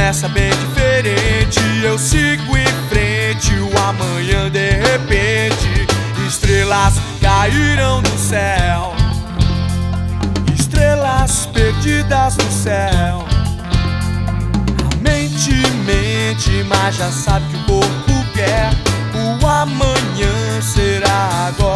começa bem diferente. Eu sigo em frente, o amanhã de repente. Estrelas caíram do céu, estrelas perdidas no céu. A mente mente, mas já sabe que o corpo quer. O amanhã será